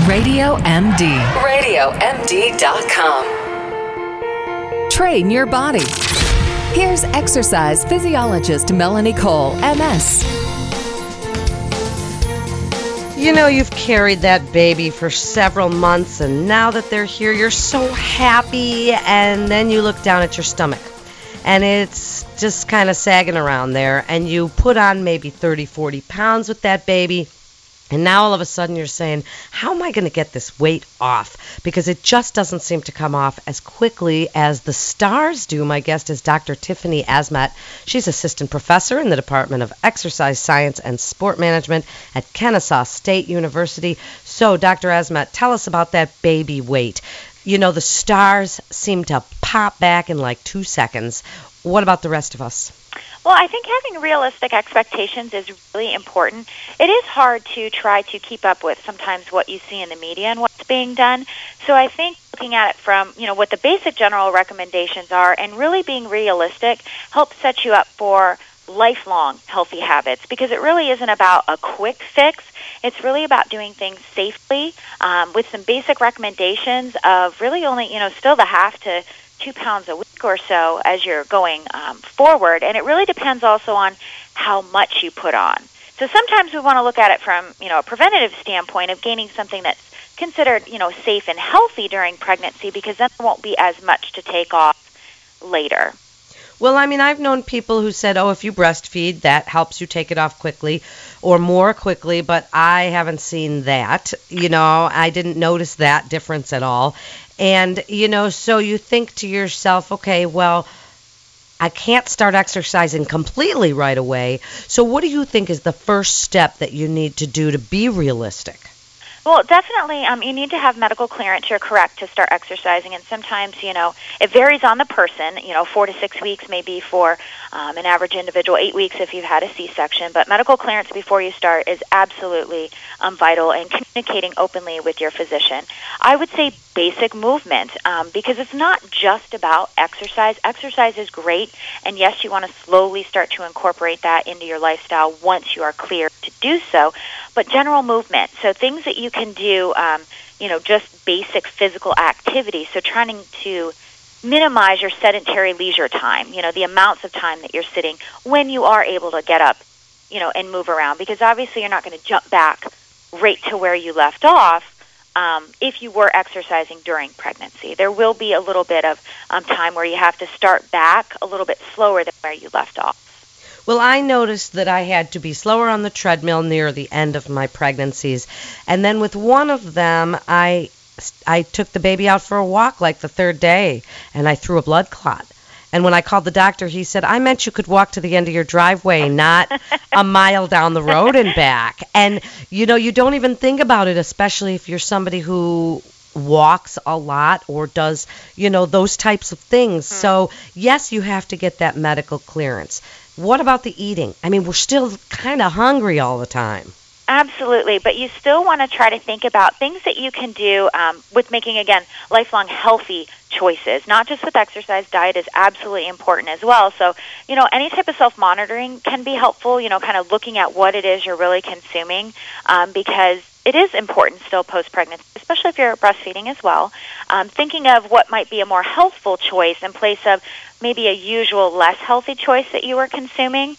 Radio MD. RadioMD.com. Train your body. Here's exercise physiologist Melanie Cole, MS. You know, you've carried that baby for several months, and now that they're here, you're so happy, and then you look down at your stomach, and it's just kind of sagging around there, and you put on maybe 30, 40 pounds with that baby, and now all of a sudden you're saying, how am I going to get this weight off? Because it just doesn't seem to come off as quickly as the stars do. My guest is Dr. Tiffany Asmat. She's assistant professor in the Department of Exercise Science and Sport Management at Kennesaw State University. So, Dr. Asmat, tell us about that baby weight. You know, the stars seem to pop back in like 2 seconds. What about the rest of us? Well, I think having realistic expectations is really important. It is hard to try to keep up with sometimes what you see in the media and what's being done. So I think looking at it from, what the basic general recommendations are and really being realistic helps set you up for lifelong healthy habits, because it really isn't about a quick fix. It's really about doing things safely with some basic recommendations of really only, still the half to 2 pounds a week or so as you're going forward. And it really depends also on how much you put on. So sometimes we want to look at it from, a preventative standpoint of gaining something that's considered, safe and healthy during pregnancy, because then there won't be as much to take off later. Well, I mean, I've known people who said, if you breastfeed, that helps you take it off quickly or more quickly, but I haven't seen that. I didn't notice that difference at all. And, so you think to yourself, okay, well, I can't start exercising completely right away. So what do you think is the first step that you need to do to be realistic? Well, definitely, you need to have medical clearance, you're correct, to start exercising. And sometimes, it varies on the person. 4 to 6 weeks maybe for an average individual, 8 weeks if you've had a C-section. But medical clearance before you start is absolutely vital, and communicating openly with your physician. I would say basic movement, because it's not just about exercise. Exercise is great, and yes, you want to slowly start to incorporate that into your lifestyle once you are clear to do so. But general movement, so things that you can do, just basic physical activity. So trying to minimize your sedentary leisure time, the amounts of time that you're sitting when you are able to get up, and move around. Because obviously you're not going to jump back right to where you left off if you were exercising during pregnancy. There will be a little bit of time where you have to start back a little bit slower than where you left off. Well, I noticed that I had to be slower on the treadmill near the end of my pregnancies. And then with one of them, I took the baby out for a walk like the third day, and I threw a blood clot. And when I called the doctor, he said, I meant you could walk to the end of your driveway, not a mile down the road and back. And, you don't even think about it, especially if you're somebody who walks a lot or does, those types of things. So, yes, you have to get that medical clearance. What about the eating? I mean, we're still kind of hungry all the time. Absolutely, but you still want to try to think about things that you can do with making, again, lifelong healthy choices, not just with exercise. Diet is absolutely important as well. So, any type of self-monitoring can be helpful, kind of looking at what it is you're really consuming, because it is important still post-pregnancy, especially if you're breastfeeding as well. Thinking of what might be a more healthful choice in place of maybe a usual less healthy choice that you were consuming.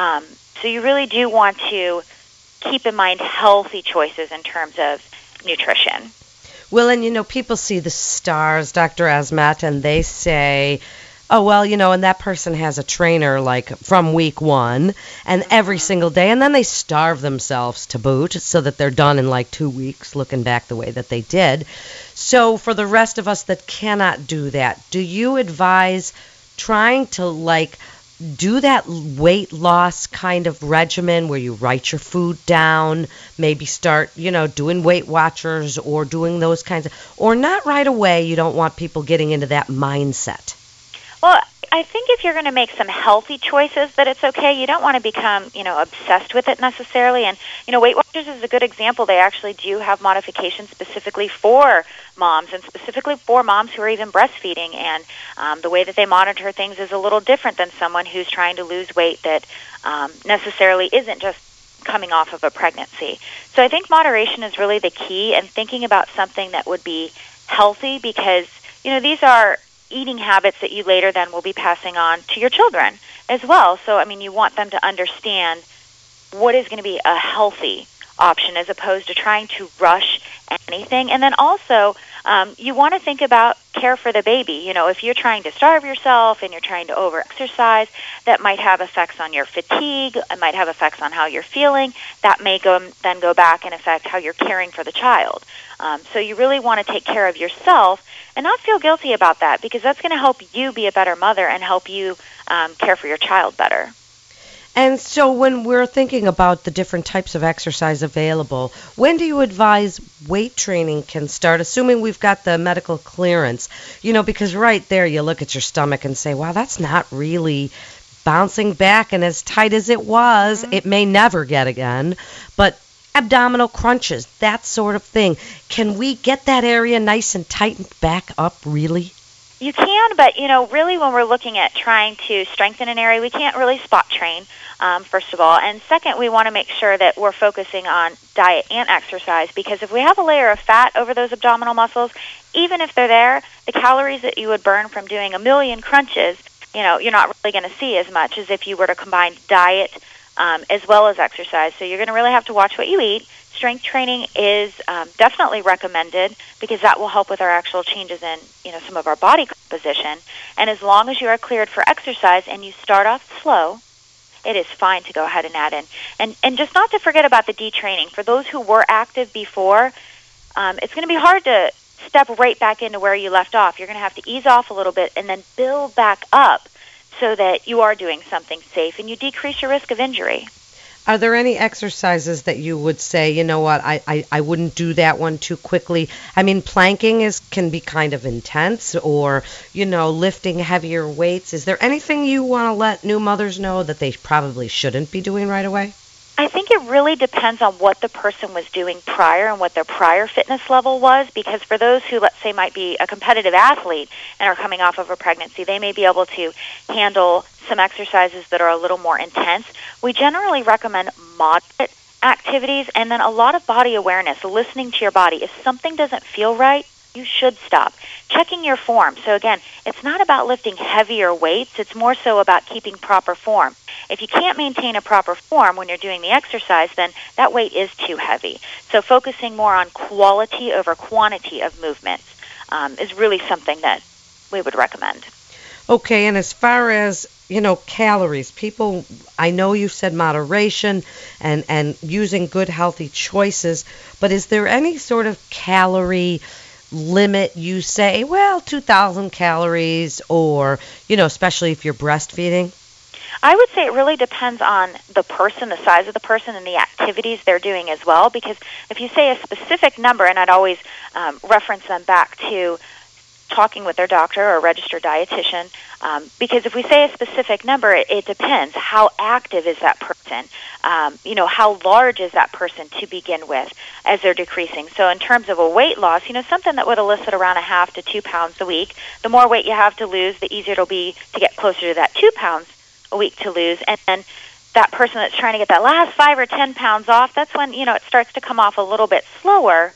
So you really do want to keep in mind healthy choices in terms of nutrition. Well, and people see the stars, Dr. Asmat, and they say, oh, well, and that person has a trainer like from week 1 and every single day, and then they starve themselves to boot so that they're done in like 2 weeks looking back the way that they did. So for the rest of us that cannot do that, do you advise trying to do that weight loss kind of regimen where you write your food down, maybe start, doing Weight Watchers or doing those kinds of, or not right away? You don't want people getting into that mindset. Well, I think if you're going to make some healthy choices, that it's okay. You don't want to become, obsessed with it necessarily. And, Weight Watchers is a good example. They actually do have modifications specifically for moms and specifically for moms who are even breastfeeding. And the way that they monitor things is a little different than someone who's trying to lose weight that necessarily isn't just coming off of a pregnancy. So I think moderation is really the key, and thinking about something that would be healthy, because, these are eating habits that you later then will be passing on to your children as well. So, you want them to understand what is going to be a healthy option as opposed to trying to rush anything. And then also, you want to think about care for the baby. If you're trying to starve yourself and you're trying to over-exercise, that might have effects on your fatigue. It might have effects on how you're feeling. That may then go back and affect how you're caring for the child. So you really want to take care of yourself and not feel guilty about that, because that's going to help you be a better mother and help you care for your child better. And so when we're thinking about the different types of exercise available, when do you advise weight training can start, assuming we've got the medical clearance? Because right there you look at your stomach and say, wow, that's not really bouncing back, and as tight as it was, it may never get again. But abdominal crunches, that sort of thing. Can we get that area nice and tightened back up, really? You can, but, really when we're looking at trying to strengthen an area, we can't really spot train, first of all. And second, we want to make sure that we're focusing on diet and exercise, because if we have a layer of fat over those abdominal muscles, even if they're there, the calories that you would burn from doing 1 million crunches, you're not really going to see as much as if you were to combine diet as well as exercise. So you're going to really have to watch what you eat. Strength training is definitely recommended, because that will help with our actual changes in, some of our body composition. And as long as you are cleared for exercise and you start off slow, it is fine to go ahead and add in. And just not to forget about the detraining. For those who were active before, it's going to be hard to step right back into where you left off. You're going to have to ease off a little bit and then build back up so that you are doing something safe and you decrease your risk of injury. Are there any exercises that you would say, I wouldn't do that one too quickly? Planking can be kind of intense, or, lifting heavier weights. Is there anything you want to let new mothers know that they probably shouldn't be doing right away? I think it really depends on what the person was doing prior and what their prior fitness level was, because for those who, let's say, might be a competitive athlete and are coming off of a pregnancy, they may be able to handle some exercises that are a little more intense. We generally recommend moderate activities, and then a lot of body awareness, listening to your body. If something doesn't feel right, you should stop. Checking your form. So again, it's not about lifting heavier weights. It's more so about keeping proper form. If you can't maintain a proper form when you're doing the exercise, then that weight is too heavy. So focusing more on quality over quantity of movements is really something that we would recommend. Okay, and as far as, calories, people, I know you said moderation and using good, healthy choices, but is there any sort of calorie limit you say, 2,000 calories, or, especially if you're breastfeeding? I would say it really depends on the person, the size of the person, and the activities they're doing as well, because if you say a specific number, and I'd always reference them back to talking with their doctor or registered dietitian, because if we say a specific number, it depends. How active is that person? How large is that person to begin with as they're decreasing? So in terms of a weight loss, something that would elicit around 1/2 to 2 pounds a week, the more weight you have to lose, the easier it'll be to get closer to that 2 pounds a week to lose. And then that person that's trying to get that last 5 or 10 pounds off, that's when, it starts to come off a little bit slower.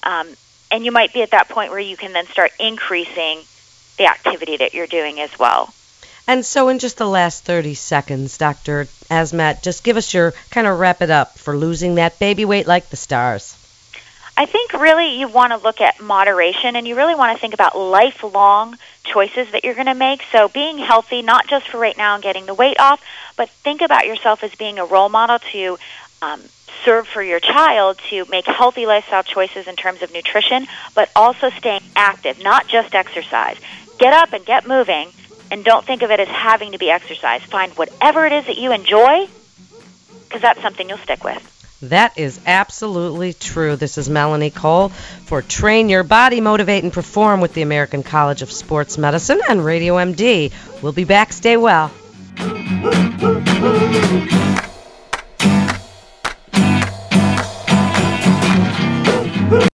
And you might be at that point where you can then start increasing the activity that you're doing as well. And so in just the last 30 seconds, Dr. Azmat, just give us your kind of wrap it up for losing that baby weight like the stars. I think really you want to look at moderation, and you really want to think about lifelong choices that you're going to make. So being healthy, not just for right now and getting the weight off, but think about yourself as being a role model to serve for your child, to make healthy lifestyle choices in terms of nutrition, but also staying active, not just exercise. Get up and get moving, and don't think of it as having to be exercise. Find whatever it is that you enjoy, because that's something you'll stick with. That is absolutely true. This is Melanie Cole for Train Your Body, Motivate, and Perform with the American College of Sports Medicine and Radio MD. We'll be back. Stay well.